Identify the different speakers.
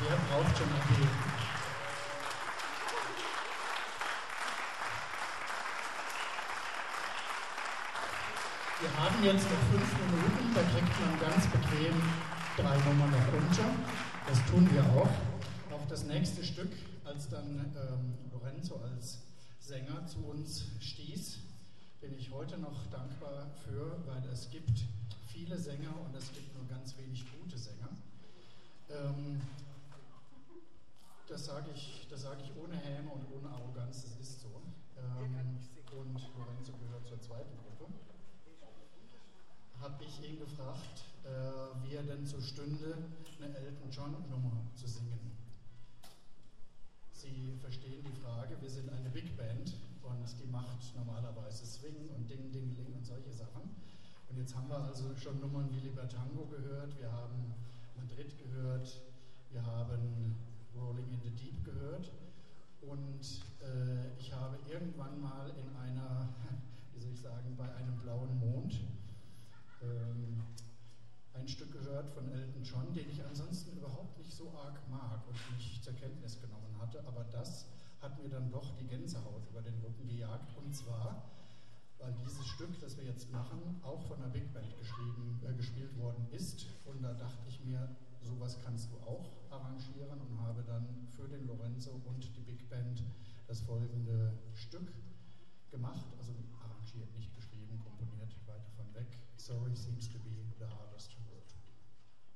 Speaker 1: Wer braucht schon AG? Wir haben jetzt noch 5 Minuten, da kriegt man ganz bequem 3 Nummern noch unter. Das tun wir auch. Auf das nächste Stück, als dann Lorenzo als Sänger zu uns stieß, bin ich heute noch dankbar für, weil es gibt viele Sänger und es gibt nur ganz wenig gute Sänger. Das sage ich ohne Häme und ohne Arroganz, das ist so. Und Lorenzo gehört zur zweiten Gruppe. Habe ich ihn gefragt, wie er denn so stünde, eine Elton John Nummer zu singen. Sie verstehen die Frage, wir sind eine Big Band und die macht normalerweise Swing und Ding, Ding, Ling und solche Sachen. Und jetzt haben wir also schon Nummern wie Libertango gehört, wir haben Madrid gehört, wir haben Rolling in the Deep gehört und ich habe irgendwann mal in einer, wie soll ich sagen, bei einem blauen Mond ein Stück gehört von Elton John, den ich ansonsten überhaupt nicht so arg mag und nicht zur Kenntnis genommen hatte, aber das hat mir dann doch die Gänsehaut über den Rücken gejagt, und zwar, weil dieses Stück, das wir jetzt machen, auch von einer Big Band gespielt worden ist, und da dachte ich mir, sowas kannst du auch arrangieren, und habe dann für den Lorenzo und die Big Band das folgende Stück gemacht, also arrangiert, nicht geschrieben, komponiert, weit davon weg. Sorry seems to be the hardest.